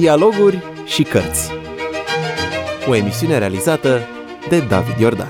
Dialoguri și cărți. O emisiune realizată de David Iordan.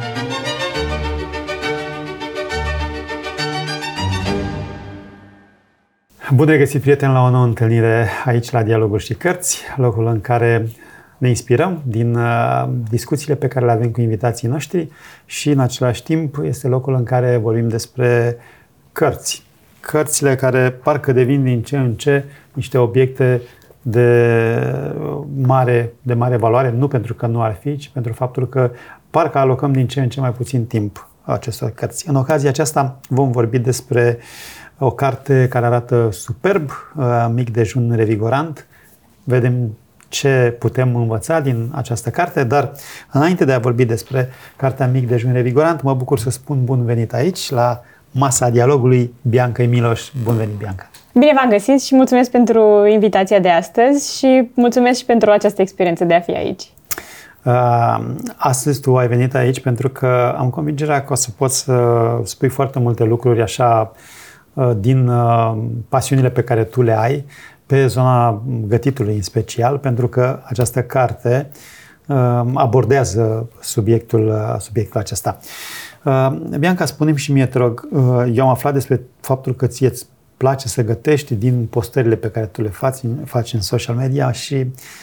Bun regăsit, prieteni, la o nouă întâlnire aici la Dialoguri și cărți, locul în care ne inspirăm din discuțiile pe care le avem cu invitații noștri și în același timp este locul în care vorbim despre cărți. Cărțile care parcă devin din ce în ce niște obiecte de mare valoare, nu pentru că nu ar fi, ci pentru faptul că parcă alocăm din ce în ce mai puțin timp acestor cărți. În ocazia aceasta vom vorbi despre o carte care arată superb, Mic dejun revigorant. Vedem ce putem învăța din această carte, dar înainte de a vorbi despre cartea Mic dejun revigorant, mă bucur să spun bun venit aici, la masa dialogului, Bianca Emiloș. Bun venit, Bianca! Bine v-am găsit și mulțumesc pentru invitația de astăzi și mulțumesc și pentru această experiență de a fi aici. Astăzi tu ai venit aici pentru că am convingerea că o să poți să spui foarte multe lucruri așa din pasiunile pe care tu le ai pe zona gătitului în special, pentru că această carte abordează subiectul acesta. Bianca, spune-mi și mie, te rog, eu am aflat despre faptul că ție îți place să gătești din postările pe care tu le faci în social media și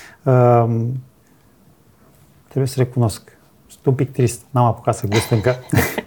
trebuie să recunosc, sunt un pic trist, n-am apucat să gust încă.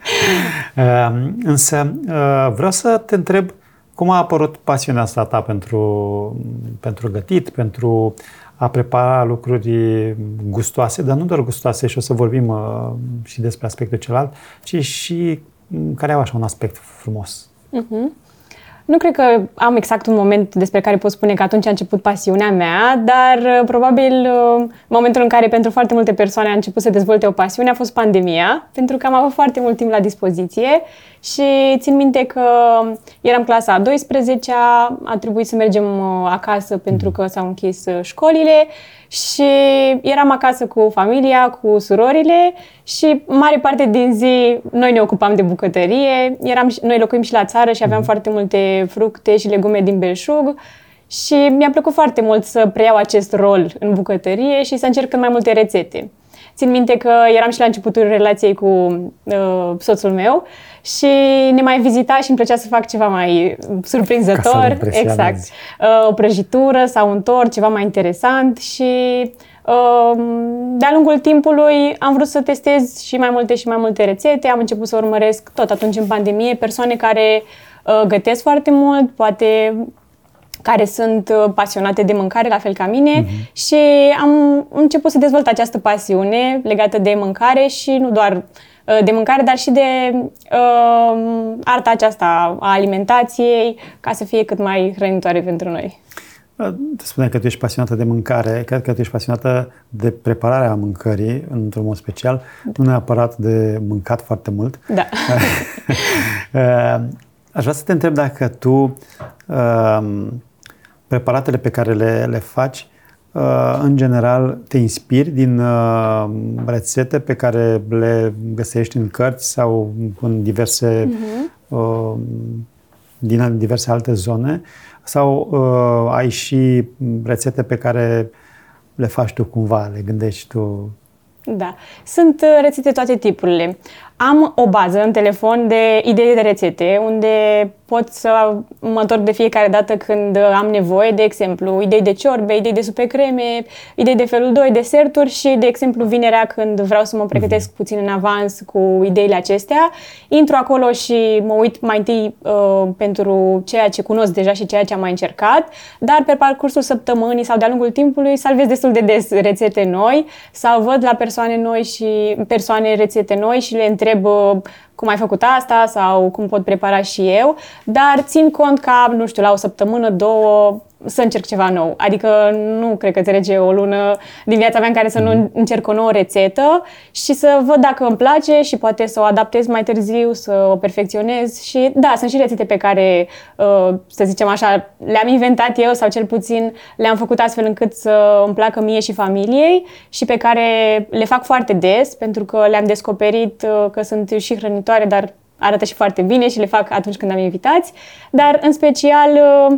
Însă vreau să te întreb cum a apărut pasiunea asta ta pentru gătit, pentru a prepara lucruri gustoase, dar nu doar gustoase, și o să vorbim și despre aspectul celălalt, ci și care au așa un aspect frumos. Nu cred că am exact un moment despre care pot spune că atunci a început pasiunea mea, dar probabil momentul în care pentru foarte multe persoane a început să dezvolte o pasiune a fost pandemia, pentru că am avut foarte mult timp la dispoziție și țin minte că eram clasa a 12-a, a trebuit să mergem acasă pentru că s-au închis școlile și eram acasă cu familia, cu surorile și mare parte din zi noi ne ocupam de bucătărie. Noi locuim și la țară și aveam foarte multe fructe și legume din belșug și mi-a plăcut foarte mult să preiau acest rol în bucătărie și să încerc cât mai multe rețete. Țin minte că eram și la începutul relației cu soțul meu și ne mai vizita și îmi plăcea să fac ceva mai surprinzător. Exact. O prăjitură sau un tort, ceva mai interesant și de-a lungul timpului am vrut să testez și mai multe rețete. Am început să urmăresc tot atunci în pandemie persoane care gătesc foarte mult, poate care sunt pasionate de mâncare, la fel ca mine, și am început să dezvolt această pasiune legată de mâncare și nu doar de mâncare, dar și de arta aceasta a alimentației, ca să fie cât mai hrănitoare pentru noi. Te spuneai că tu ești pasionată de mâncare, cred că tu ești pasionată de prepararea mâncării, într-un mod special, nu neapărat de mâncat foarte mult. Da. Aș vrea să te întreb dacă tu preparatele pe care le faci, în general, te inspiri din rețete pe care le găsești în cărți sau în din diverse alte zone, sau ai și rețete pe care le faci tu cumva, le gândești tu? Da, sunt rețete toate tipurile. Am o bază în telefon de idei de rețete, unde pot să mă întorc de fiecare dată când am nevoie, de exemplu, idei de ciorbe, idei de supe creme, idei de felul 2, deserturi și, de exemplu, vinerea când vreau să mă pregătesc puțin în avans cu ideile acestea. Intru acolo și mă uit mai întâi pentru ceea ce cunosc deja și ceea ce am mai încercat, dar pe parcursul săptămânii sau de-a lungul timpului salvez destul de des rețete noi sau văd la persoane rețete noi și le întreb cum ai făcut asta sau cum pot prepara și eu, dar țin cont ca, nu știu, la o săptămână, două, să încerc ceva nou. Adică nu cred că trece o lună din viața mea în care să nu încerc o nouă rețetă și să văd dacă îmi place și poate să o adaptez mai târziu, să o perfecționez. Și da, sunt și rețete pe care, să zicem așa, le-am inventat eu sau cel puțin le-am făcut astfel încât să îmi placă mie și familiei și pe care le fac foarte des pentru că le-am descoperit că sunt și hrănitoare, dar arată și foarte bine și le fac atunci când am invitați. Dar în special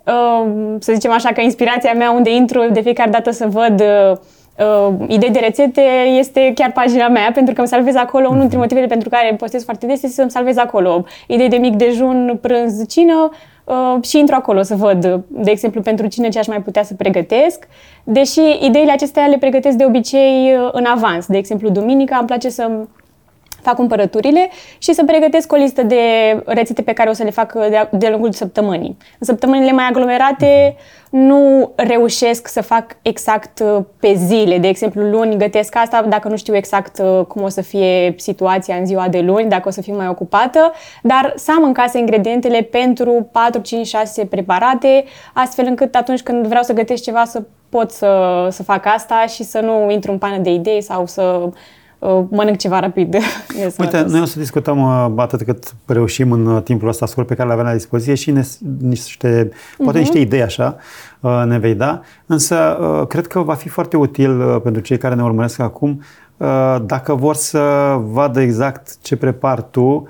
să zicem așa că inspirația mea unde intru de fiecare dată să văd idei de rețete este chiar pagina mea, pentru că îmi salvez acolo. Unul dintre motivele pentru care postez foarte des este să-mi salvez acolo idei de mic dejun, prânz, cină și intru acolo să văd, de exemplu, pentru cină ce aș mai putea să pregătesc, deși ideile acestea le pregătesc de obicei în avans. De exemplu, duminica îmi place să fac cumpărăturile și să pregătesc o listă de rețete pe care o să le fac de-a lungul săptămânii. În săptămânile mai aglomerate nu reușesc să fac exact pe zile. De exemplu, luni gătesc asta dacă nu știu exact cum o să fie situația în ziua de luni, dacă o să fiu mai ocupată, dar să am în casă ingredientele pentru 4, 5, 6 preparate, astfel încât atunci când vreau să gătesc ceva să pot să fac asta și să nu intru în pană de idei sau să mănânc ceva rapid. Uite, noi o să discutăm atât cât reușim în timpul ăsta scurt pe care l-avem la dispoziție și poate niște idei așa ne vei da, însă cred că va fi foarte util pentru cei care ne urmăresc acum dacă vor să vadă exact ce prepari tu,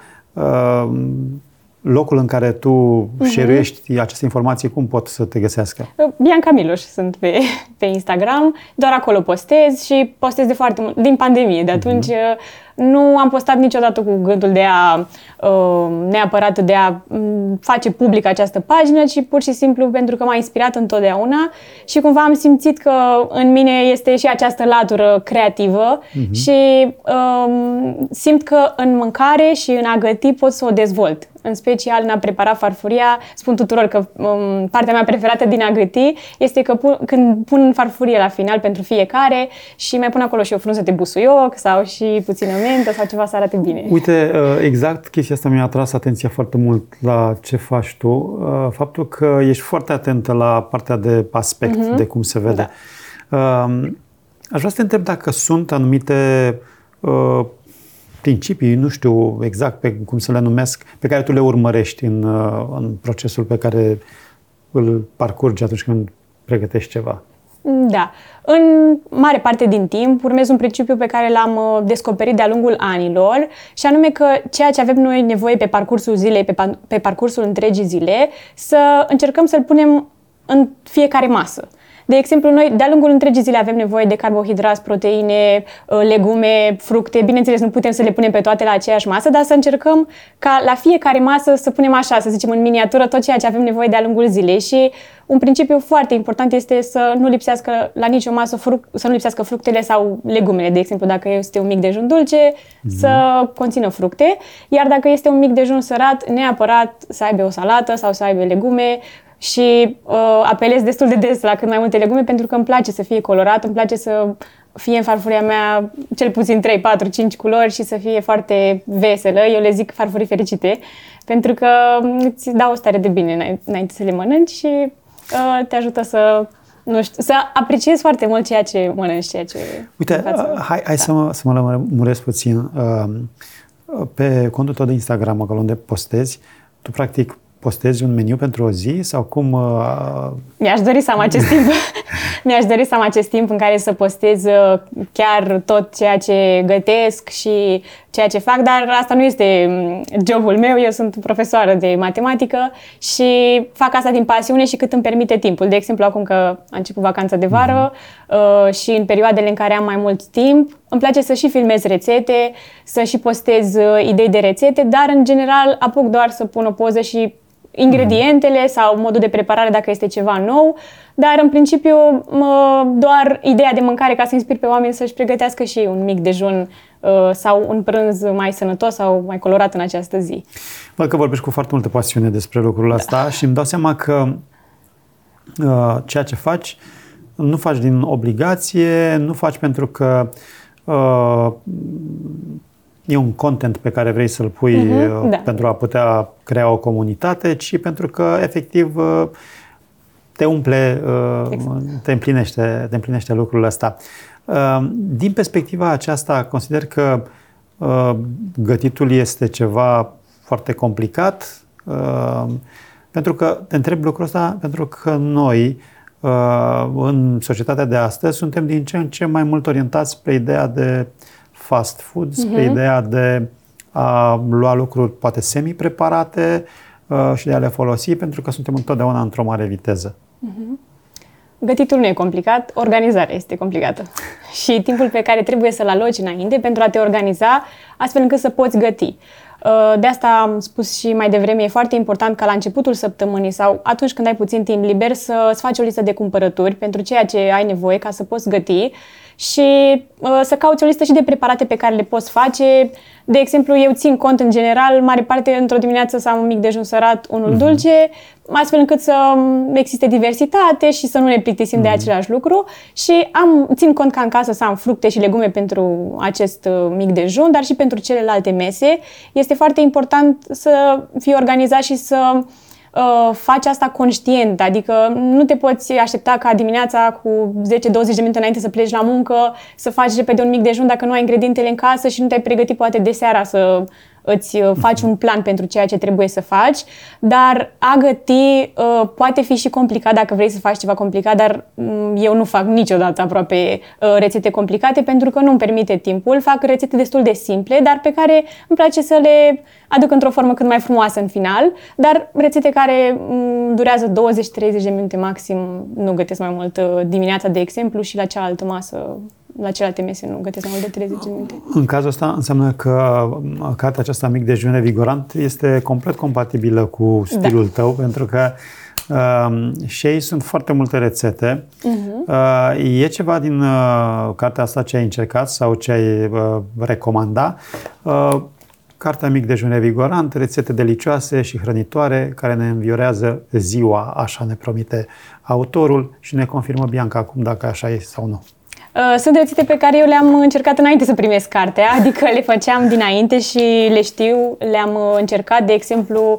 locul în care tu share-uiești aceste informații, cum pot să te găsească? Bianca Miloș sunt pe Instagram, doar acolo postez și postez de foarte mult, din pandemie. De atunci nu am postat niciodată cu gândul de a neapărat de a face public această pagină, ci pur și simplu pentru că m-a inspirat întotdeauna și cumva am simțit că în mine este și această latură creativă și simt că în mâncare și în a găti pot să o dezvolt. În special în a prepara farfuria, spun tuturor că partea mea preferată din a găti este că când pun farfurie la final pentru fiecare și mai pun acolo și o frunză de busuioc sau și puțină mentă sau ceva să arate bine. Uite, exact chestia asta mi-a atras atenția foarte mult la ce faci tu. Faptul că ești foarte atentă la partea de aspect, de cum se vede. Da. Aș vrea să te întreb dacă sunt anumite principii, nu știu exact cum să le numesc, pe care tu le urmărești în procesul pe care îl parcurgi atunci când pregătești ceva. Da. În mare parte din timp urmez un principiu pe care l-am descoperit de-a lungul anilor și anume că ceea ce avem noi nevoie pe parcursul zilei, pe parcursul întregii zile, să încercăm să-l punem în fiecare masă. De exemplu, noi de-a lungul întregii zile avem nevoie de carbohidrați, proteine, legume, fructe. Bineînțeles, nu putem să le punem pe toate la aceeași masă, dar să încercăm ca la fiecare masă să punem așa, să zicem în miniatură, tot ceea ce avem nevoie de-a lungul zilei. Și un principiu foarte important este să nu lipsească la nicio masă să nu lipsească fructele sau legumele. De exemplu, dacă este un mic dejun dulce, să conțină fructe, iar dacă este un mic dejun sărat, neapărat să aibă o salată sau să aibă legume. Și apelez destul de des la cât mai multe legume pentru că îmi place să fie colorat, îmi place să fie în farfuria mea cel puțin 3, 4, 5 culori și să fie foarte veselă. Eu le zic farfurii fericite pentru că îți dau o stare de bine înainte să le mănânci și te ajută să, nu știu, să apreciezi foarte mult ceea ce mănânci, ceea ce... Uite, hai să mă lămuresc puțin. Pe contul tău de Instagram, acolo unde postezi, tu practic postezi un meniu pentru o zi sau cum? Mi-aș dori să am acest timp. Mi-aș dori să am acest timp în care să postez chiar tot ceea ce gătesc și ceea ce fac, dar asta nu este jobul meu. Eu sunt profesoară de matematică și fac asta din pasiune și cât îmi permite timpul. De exemplu, acum că a început vacanța de vară și în perioadele în care am mai mult timp, îmi place să și filmez rețete, să și postez idei de rețete, dar în general apuc doar să pun o poză și ingredientele sau modul de preparare dacă este ceva nou, dar în principiu doar ideea de mâncare ca să inspir pe oameni să-și pregătească și un mic dejun sau un prânz mai sănătos sau mai colorat în această zi. Văd că vorbești cu foarte multă pasiune despre lucrul ăsta și îmi dau seama că ceea ce faci nu faci din obligație, nu faci pentru că e un content pe care vrei să-l pui pentru a putea crea o comunitate, ci pentru că efectiv te umple, te împlinește lucrul ăsta. Din perspectiva aceasta, consider că gătitul este ceva foarte complicat, pentru că te întreb lucrul ăsta, pentru că noi, în societatea de astăzi, suntem din ce în ce mai mult orientați spre ideea de fast food, spre ideea de a lua lucruri poate semi-preparate, și de a le folosi, pentru că suntem întotdeauna într-o mare viteză. Gătitul nu e complicat, organizarea este complicată. Și timpul pe care trebuie să-l aloci înainte pentru a te organiza, astfel încât să poți găti. De asta am spus și mai devreme, e foarte important ca la începutul săptămânii sau atunci când ai puțin timp liber să-ți faci o listă de cumpărături pentru ceea ce ai nevoie ca să poți găti și să cauți o listă și de preparate pe care le poți face. De exemplu, eu țin cont în general, mare parte într-o dimineață să am un mic dejun sărat, unul dulce, astfel încât să existe diversitate și să nu ne plictisim de același lucru și țin cont ca în casă să am fructe și legume pentru acest mic dejun, dar și pentru celelalte mese. Este foarte important să fii organizat și să faci asta conștient, adică nu te poți aștepta ca dimineața cu 10-20 de minute înainte să pleci la muncă, să faci repede un mic dejun dacă nu ai ingredientele în casă și nu te-ai pregătit poate de seara să îți faci un plan pentru ceea ce trebuie să faci, dar a găti poate fi și complicat dacă vrei să faci ceva complicat, dar eu nu fac niciodată aproape rețete complicate pentru că nu-mi permite timpul, fac rețete destul de simple, dar pe care îmi place să le aduc într-o formă cât mai frumoasă în final, dar rețete care durează 20-30 de minute maxim, nu gătesc mai mult dimineața, de exemplu, și la cealaltă masă, la celelalte mese nu gătesc mai mult de 30 de minute. În cazul ăsta înseamnă că cartea aceasta Mic dejun revigorant este complet compatibilă cu stilul tău, pentru că și ei sunt foarte multe rețete. E ceva din cartea asta ce ai încercat sau ce ai recomanda? Cartea Mic dejun revigorant, rețete delicioase și hrănitoare care ne înviorează ziua, așa ne promite autorul și ne confirmă Bianca acum dacă așa e sau nu. Sunt rețete pe care eu le-am încercat înainte să primesc cartea, adică le făceam dinainte și le știu, le-am încercat, de exemplu,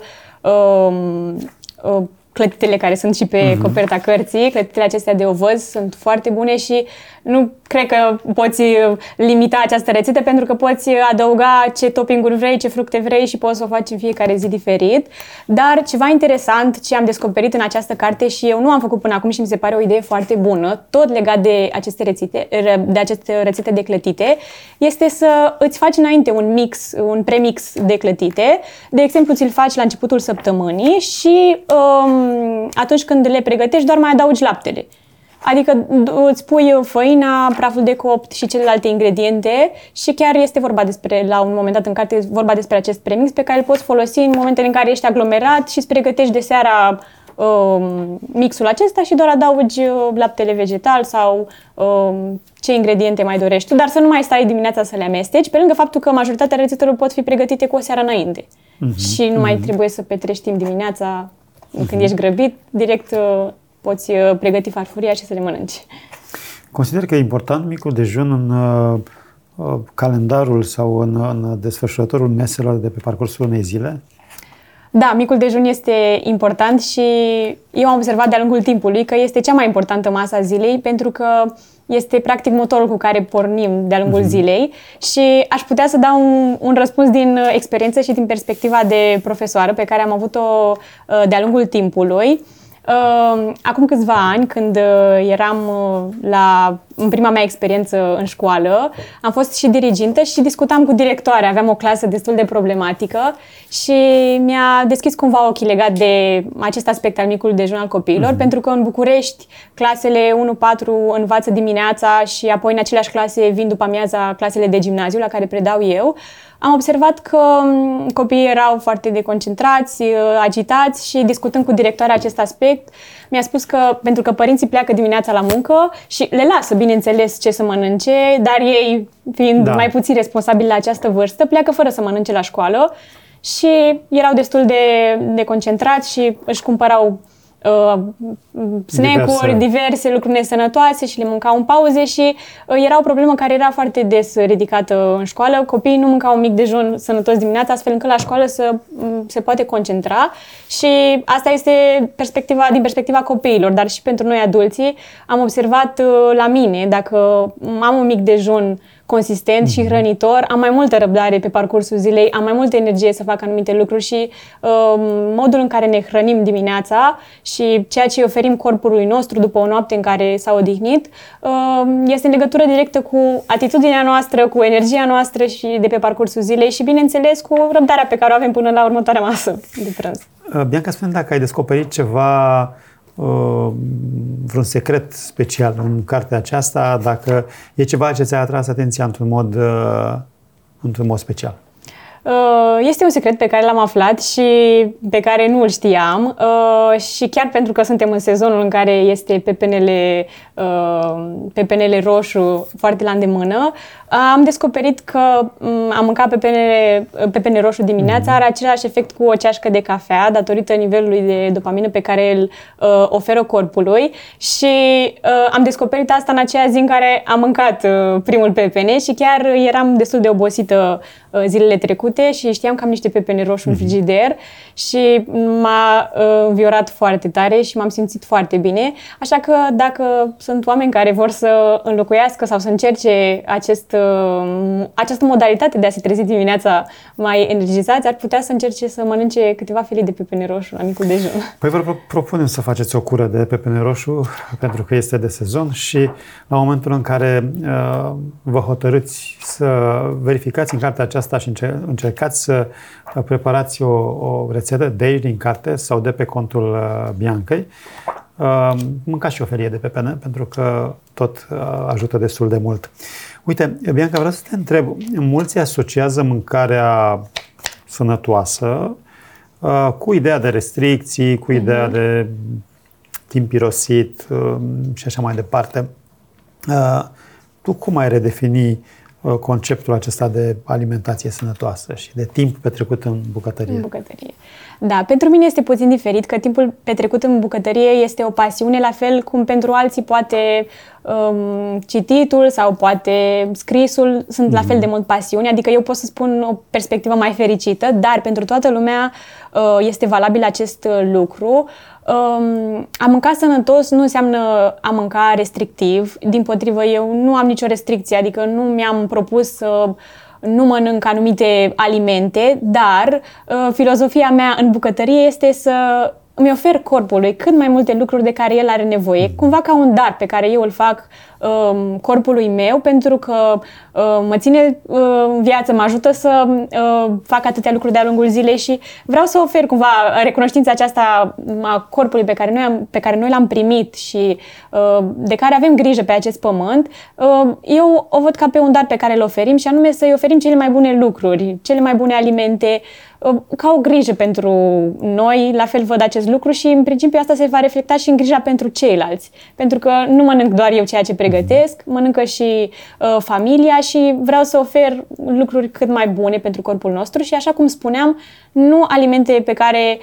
clătitele care sunt și pe coperta cărții, clătitele acestea de ovăz sunt foarte bune și nu cred că poți limita această rețetă pentru că poți adăuga ce topping-uri vrei, ce fructe vrei și poți să o faci în fiecare zi diferit. Dar ceva interesant ce am descoperit în această carte și eu nu am făcut până acum și mi se pare o idee foarte bună, tot legat de aceste rețete de clătite, este să îți faci înainte un premix de clătite. De exemplu, ți-l faci la începutul săptămânii și atunci când le pregătești doar mai adaugi laptele. Adică îți pui făina, praful de copt și celelalte ingrediente și chiar este vorba la un moment dat în carte, vorba despre acest premix pe care îl poți folosi în momentele în care ești aglomerat și îți pregătești de seara mixul acesta și doar adaugi laptele vegetal sau ce ingrediente mai dorești tu, dar să nu mai stai dimineața să le amesteci, pe lângă faptul că majoritatea rețetelor pot fi pregătite cu o seară înainte și nu mai trebuie să petrești timp dimineața când ești grăbit, direct poți pregăti farfuria și să le mănânci. Consider că e important micul dejun în calendarul sau în desfășurătorul meselor de pe parcursul unei zile? Da, micul dejun este important și eu am observat de-a lungul timpului că este cea mai importantă masă a zilei pentru că este practic motorul cu care pornim de-a lungul zilei și aș putea să dau un răspuns din experiență și din perspectiva de profesoară pe care am avut-o de-a lungul timpului. Acum câțiva ani, când eram în prima mea experiență în școală, am fost și dirigintă și discutam cu directoarea. Aveam o clasă destul de problematică și mi-a deschis cumva ochii legat de acest aspect al micului dejun al copiilor, pentru că în București clasele 1-4 învață dimineața și apoi în aceleași clase vin după amiaza clasele de gimnaziu la care predau eu. Am observat că copiii erau foarte deconcentrați, agitați și discutând cu directoarea acest aspect, mi-a spus că pentru că părinții pleacă dimineața la muncă și le lasă, bineînțeles, ce să mănânce, dar ei, fiind mai puțin responsabili la această vârstă, pleacă fără să mănânce la școală și erau destul de concentrați și își cumpărau snack-uri, diverse lucruri nesănătoase și le mâncau în pauze și era o problemă care era foarte des ridicată în școală. Copiii nu mâncau un mic dejun sănătos dimineața, astfel încât la școală se poate concentra și asta este din perspectiva copiilor, dar și pentru noi adulții am observat la mine, dacă am un mic dejun consistent și hrănitor, am mai multă răbdare pe parcursul zilei, am mai multă energie să fac anumite lucruri și modul în care ne hrănim dimineața și ceea ce îi oferim corpului nostru după o noapte în care s-a odihnit este în legătură directă cu atitudinea noastră, cu energia noastră și de pe parcursul zilei și, bineînțeles, cu răbdarea pe care o avem până la următoarea masă de prânz. Bianca, spune dacă ai descoperit ceva, vreun secret special în cartea aceasta, dacă e ceva ce ți-a atras atenția într-un mod special. Este un secret pe care l-am aflat și pe care nu îl știam și chiar pentru că suntem în sezonul în care este pepenele roșu foarte la îndemână, am descoperit că am mâncat pepene roșu dimineața are același efect cu o ceașcă de cafea datorită nivelului de dopamină pe care îl oferă corpului și am descoperit asta în aceea zi în care am mâncat primul pepene și chiar eram destul de obosită zilele trecute și știam că am niște pepene roșu în frigider și m-a înviorat foarte tare și m-am simțit foarte bine. Așa că dacă sunt oameni care vor să înlocuiască sau să încerce această modalitate de a se trezi dimineața mai energizați, ar putea să încerce să mănânce câteva felii de pepene roșu la micul dejun. Păi vă propunem să faceți o cură de pepene roșu pentru că este de sezon și la momentul în care vă hotărâți să verificați în cartea aceasta și încercați să preparați o rețetă de aici din carte sau de pe contul Biancăi, mâncați și o felie de pepene pentru că tot ajută destul de mult. Uite, Bianca, vreau să te întreb, mulți asociază mâncarea sănătoasă cu ideea de restricții, cu ideea de timp irosit și așa mai departe. Tu cum ai redefini conceptul acesta de alimentație sănătoasă și de timp petrecut în bucătărie? În bucătărie. Da, pentru mine este puțin diferit, că timpul petrecut în bucătărie este o pasiune, la fel cum pentru alții poate cititul sau poate scrisul sunt la fel de mult pasiune, adică eu pot să spun o perspectivă mai fericită, dar pentru toată lumea este valabil acest lucru. A mânca sănătos nu înseamnă a mânca restrictiv, dimpotrivă eu nu am nicio restricție, adică nu mi-am propus să nu mănânc anumite alimente, dar filozofia mea în bucătărie este să îmi ofer corpului cât mai multe lucruri de care el are nevoie, cumva ca un dar pe care eu îl fac corpului meu, pentru că mă ține în viață, mă ajută să fac atâtea lucruri de-a lungul zilei și vreau să ofer cumva recunoștința aceasta a corpului pe care noi l-am primit și de care avem grijă pe acest pământ. Eu o văd ca pe un dar pe care îl oferim și anume să-i oferim cele mai bune lucruri, cele mai bune alimente, ca o grijă pentru noi, la fel văd acest lucru și în principiu asta se va reflecta și în grija pentru ceilalți. Pentru că nu mănânc doar eu ceea ce pregătesc, mănâncă și familia și vreau să ofer lucruri cât mai bune pentru corpul nostru și așa cum spuneam, nu alimente pe care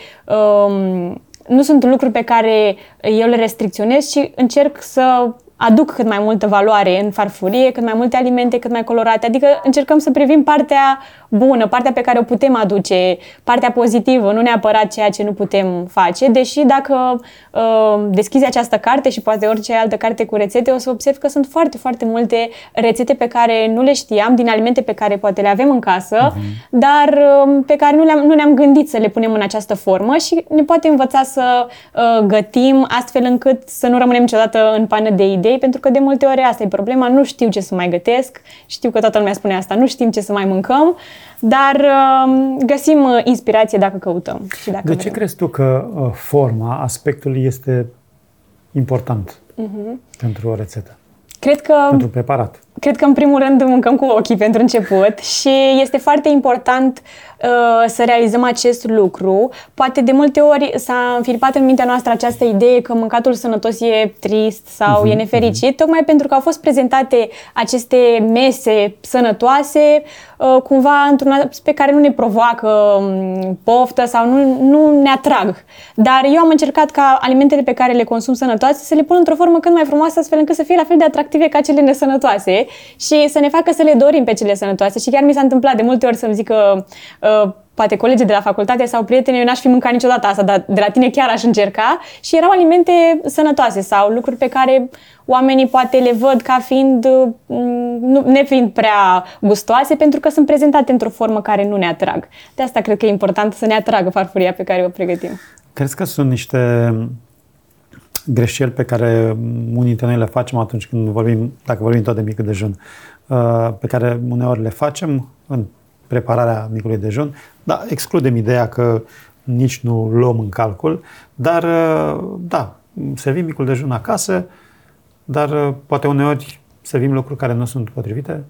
nu sunt lucruri pe care eu le restricționez, ci încerc să aduc cât mai multă valoare în farfurie, cât mai multe alimente, cât mai colorate. Adică încercăm să privim partea bună, partea pe care o putem aduce, partea pozitivă, nu neapărat ceea ce nu putem face. Deși dacă deschizi această carte și poate orice altă carte cu rețete, o să observi că sunt foarte, foarte multe rețete pe care nu le știam, din alimente pe care poate le avem în casă, dar pe care nu ne-am gândit să le punem în această formă și ne poate învăța să gătim astfel încât să nu rămânem niciodată în pană de idei, pentru că de multe ori asta e problema, nu știu ce să mai gătesc, știu că toată lumea spune asta, nu știm ce să mai mâncăm, dar găsim inspirație dacă căutăm. Și dacă de ce crezi tu că forma, aspectul este important pentru o rețetă? Pentru preparat? Cred că în primul rând mâncăm cu ochii pentru început și este foarte important să realizăm acest lucru. Poate de multe ori s-a înfiripat în mintea noastră această idee că mâncatul sănătos e trist sau e nefericit, tocmai pentru că au fost prezentate aceste mese sănătoase cumva într-un aspect care nu ne provoacă poftă sau nu ne atrag. Dar eu am încercat ca alimentele pe care le consum sănătoase să le pun într-o formă cât mai frumoasă, astfel încât să fie la fel de atractive ca cele nesănătoase și să ne facă să le dorim pe cele sănătoase. Și chiar mi s-a întâmplat de multe ori să-mi zică poate colegii de la facultate sau prieteni, eu n-aș fi mâncat niciodată asta, dar de la tine chiar aș încerca, și erau alimente sănătoase sau lucruri pe care oamenii poate le văd ca fiind, nefiind prea gustoase, pentru că sunt prezentate într-o formă care nu ne atrag. De asta cred că e important să ne atragă farfuria pe care o pregătim. Crezi că sunt niște greșeli pe care unii dintre noi le facem atunci când dacă vorbim tot de micul dejun, pe care uneori le facem în prepararea micului dejun, dar excludem ideea că nici nu luăm în calcul, dar da, servim micul dejun acasă, dar poate uneori servim lucruri care nu sunt potrivite?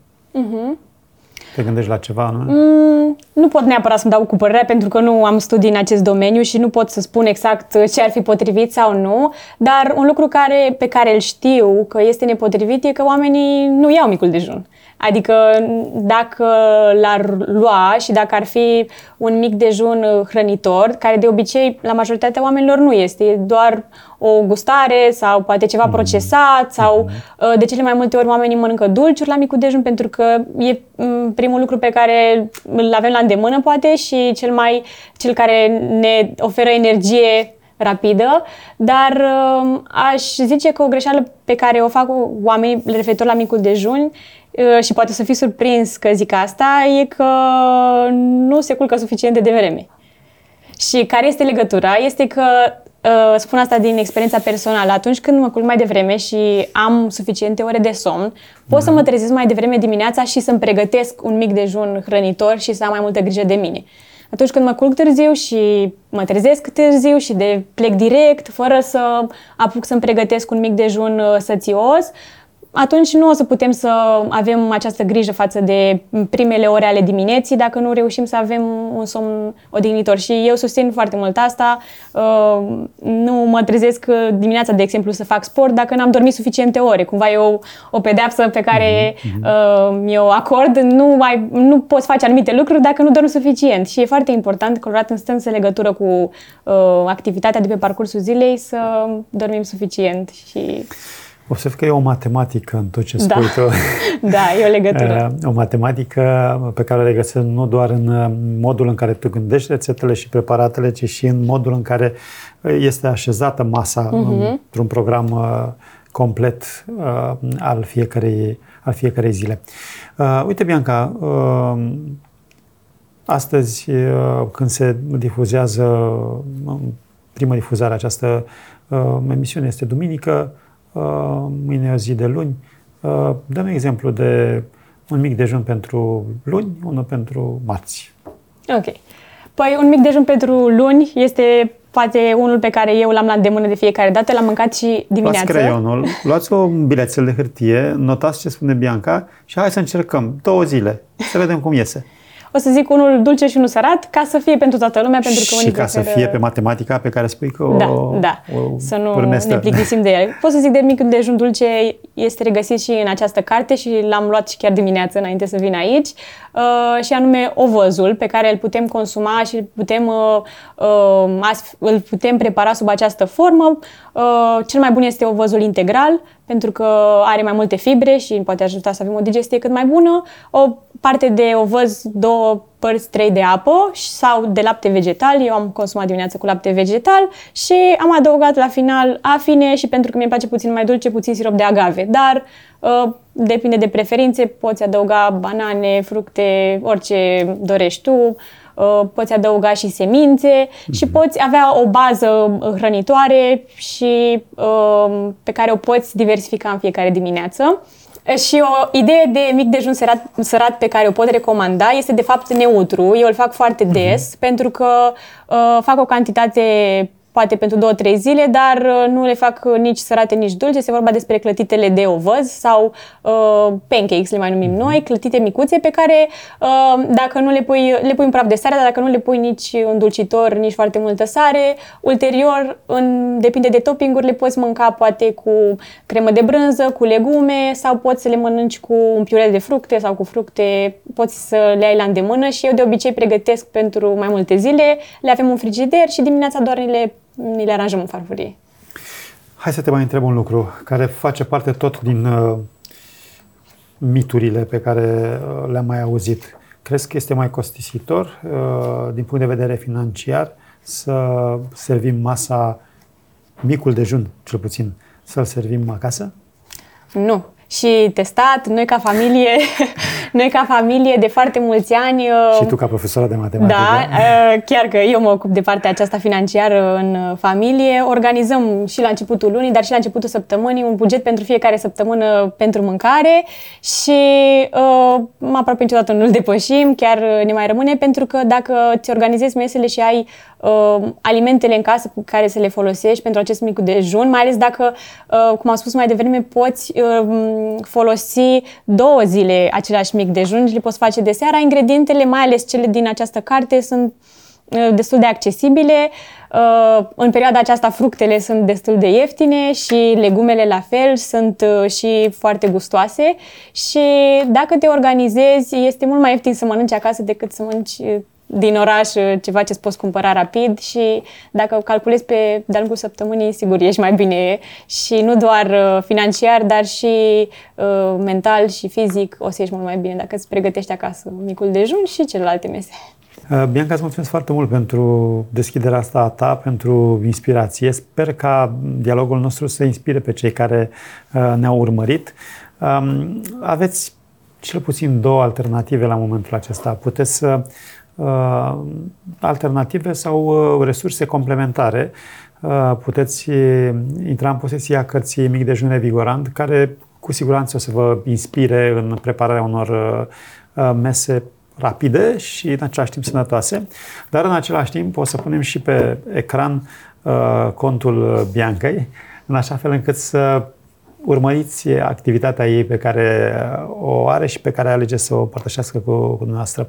Te gândești la ceva, nu? Nu pot neapărat să-mi dau cu părerea, pentru că nu am studii în acest domeniu și nu pot să spun exact ce ar fi potrivit sau nu, dar un lucru pe care îl știu că este nepotrivit e că oamenii nu iau micul dejun. Adică dacă l-ar lua și dacă ar fi un mic dejun hrănitor, care de obicei la majoritatea oamenilor nu este, e doar o gustare sau poate ceva procesat sau de cele mai multe ori oamenii mănâncă dulciuri la micul dejun pentru că e primul lucru pe care îl avem la îndemână poate și cel care ne oferă energie rapidă, dar aș zice că o greșeală pe care o fac oamenii referitor la micul dejun și poate să fii surprins că zic asta, e că nu se culcă suficient de devreme. Și care este legătura? Este că, spun asta din experiența personală, atunci când mă culc mai devreme și am suficiente ore de somn, pot să mă trezesc mai devreme dimineața și să-mi pregătesc un mic dejun hrănitor și să am mai multă grijă de mine. Atunci când mă culc târziu și mă trezesc târziu și plec direct, fără să apuc să-mi pregătesc un mic dejun sățios, atunci nu o să putem să avem această grijă față de primele ore ale dimineții dacă nu reușim să avem un somn odihnitor. Și eu susțin foarte mult asta. Nu mă trezesc dimineața, de exemplu, să fac sport dacă n-am dormit suficiente ore. Cumva e o pedeapsă pe care mi-o acord. Nu poți face anumite lucruri dacă nu dormi suficient. Și e foarte important, colorat în strânsă legătură cu activitatea de pe parcursul zilei, să dormim suficient. Și observ că e o matematică în tot ce spui tu. Da, e o legătură. O matematică pe care o regăsesc nu doar în modul în care tu gândești rețetele și preparatele, ci și în modul în care este așezată masa într-un program complet al fiecarei zile. Uite, Bianca, astăzi când se difuzează prima difuzare a această emisiune este duminică, mâine e o zi de luni. Dă-mi exemplu de un mic dejun pentru luni, unul pentru marți. Ok. Păi un mic dejun pentru luni este poate unul pe care eu l-am la îndemână de fiecare dată, l-am mâncat și dimineața. Luați creionul, luați un bilețel de hârtie, notați ce spune Bianca și hai să încercăm 2 zile, să vedem cum iese. O să zic unul dulce și unul sărat, ca să fie pentru toată lumea, pentru că și ca să fie pe matematica pe care spui că o să nu ne plictisim de el. Pot să zic de micul dejun dulce, este regăsit și în această carte și l-am luat și chiar dimineața înainte să vin aici, și anume ovăzul, pe care îl putem consuma și îl putem prepara sub această formă. Cel mai bun este ovăzul integral, pentru că are mai multe fibre și poate ajuta să avem o digestie cât mai bună. O parte de ovăz, 2 părți, 3 de apă sau de lapte vegetal. Eu am consumat dimineața cu lapte vegetal și am adăugat la final afine și, pentru că mi-e place puțin mai dulce, puțin sirop de agave. Dar depinde de preferințe, poți adăuga banane, fructe, orice dorești tu. Poți adăuga și semințe și poți avea o bază hrănitoare și pe care o poți diversifica în fiecare dimineață. Și o idee de mic dejun sărat pe care o pot recomanda este de fapt neutru. Eu îl fac foarte des pentru că fac o cantitate poate pentru 2-3 zile, dar nu le fac nici sărate, nici dulce. Este vorba despre clătitele de ovăz sau pancakes, le mai numim noi, clătite micuțe pe care dacă nu le pui un praf de sare, dar dacă nu le pui nici îndulcitor, nici foarte multă sare, ulterior, depinde de topping-uri, le poți mânca poate cu cremă de brânză, cu legume sau poți să le mănânci cu un piure de fructe sau cu fructe, poți să le ai la îndemână și eu de obicei pregătesc pentru mai multe zile, le avem în frigider și dimineața doar ni le aranjăm în farfurie. Hai să te mai întreb un lucru care face parte tot din miturile pe care le-am mai auzit. crezi că este mai costisitor din punct de vedere financiar să servim masa, micul dejun cel puțin, să-l servim acasă? Nu. Și testat, noi ca familie de foarte mulți ani... Și tu ca profesoară de matematică. Da, chiar că eu mă ocup de partea aceasta financiară în familie. Organizăm și la începutul lunii, dar și la începutul săptămânii un buget pentru fiecare săptămână pentru mâncare și aproape niciodată nu-l depășim, chiar ne mai rămâne, pentru că dacă ți organizezi mesele și ai alimentele în casă cu care să le folosești pentru acest mic dejun, mai ales dacă, cum am spus mai devreme, poți folosi 2 zile același mic dejun și le poți face de seara. Ingredientele, mai ales cele din această carte, sunt destul de accesibile. În perioada aceasta fructele sunt destul de ieftine și legumele la fel sunt și foarte gustoase și dacă te organizezi este mult mai ieftin să mănânci acasă decât să mănânci din oraș ceva ce-ți poți cumpăra rapid și dacă calculezi de-a lungul săptămânii, sigur, ești mai bine și nu doar financiar, dar și mental și fizic o să ieși mult mai bine dacă îți pregătești acasă micul dejun și celelalte mese. Bianca, îți mulțumesc foarte mult pentru deschiderea asta a ta, pentru inspirație. Sper ca dialogul nostru să inspire pe cei care ne-au urmărit. Aveți cel puțin 2 alternative la momentul acesta. Puteți să alternative sau resurse complementare. Puteți intra în posesia cărții Mic dejun revigorant, care cu siguranță o să vă inspire în prepararea unor mese rapide și în același timp sănătoase, dar în același timp o să punem și pe ecran contul Biancăi, în așa fel încât să urmăriți activitatea ei pe care o are și pe care alege să o împărtășească cu dumneavoastră.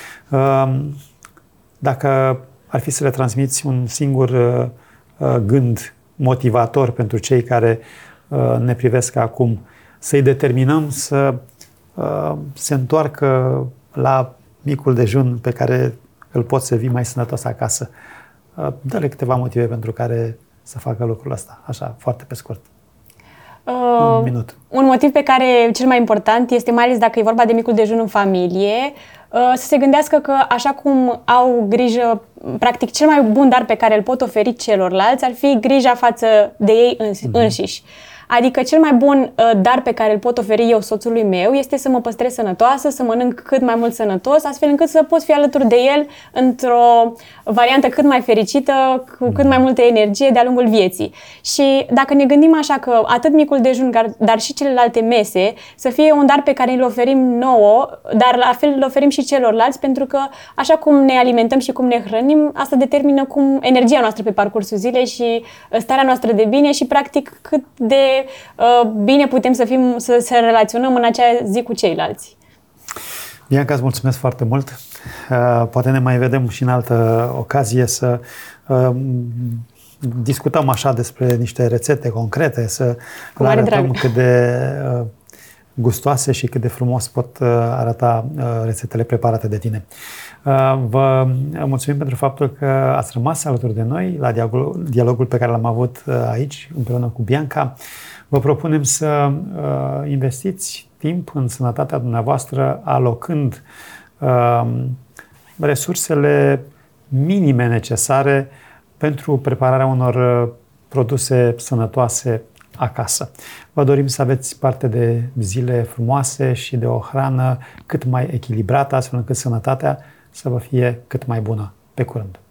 Dacă ar fi să le transmiți un singur gând motivator pentru cei care ne privesc acum, să-i determinăm să se întoarcă la micul dejun pe care îl poți servi mai sănătos acasă, dă-le câteva motive pentru care să facă lucrul ăsta, așa, foarte pe scurt. Un minut. Un motiv pe care cel mai important este, mai ales dacă e vorba de micul dejun în familie, să se gândească că așa cum au grijă, practic cel mai bun dar pe care îl pot oferi celorlalți ar fi grija față de ei înșiși. Adică cel mai bun dar pe care îl pot oferi eu soțului meu este să mă păstrez sănătoasă, să mănânc cât mai mult sănătos, astfel încât să pot fi alături de el într-o variantă cât mai fericită, cu cât mai multă energie de-a lungul vieții. Și dacă ne gândim așa că atât micul dejun, dar și celelalte mese să fie un dar pe care îl oferim nouă, dar la fel îl oferim și celorlalți, pentru că așa cum ne alimentăm și cum ne hrănim, asta determină cum energia noastră pe parcursul zilei și starea noastră de bine și practic cât de bine putem să relaționăm în acea zi cu ceilalți. Bianca, îți mulțumesc foarte mult. Poate ne mai vedem și în altă ocazie să discutăm așa despre niște rețete concrete, să le arătăm cât de gustoase și cât de frumos pot arăta rețetele preparate de tine. Vă mulțumim pentru faptul că ați rămas alături de noi la dialogul pe care l-am avut aici împreună cu Bianca. Vă propunem să investiți timp în sănătatea dumneavoastră, alocând resursele minime necesare pentru prepararea unor produse sănătoase acasă. Vă dorim să aveți parte de zile frumoase și de o hrană cât mai echilibrată, astfel încât sănătatea să vă fie cât mai bună. Pe curând!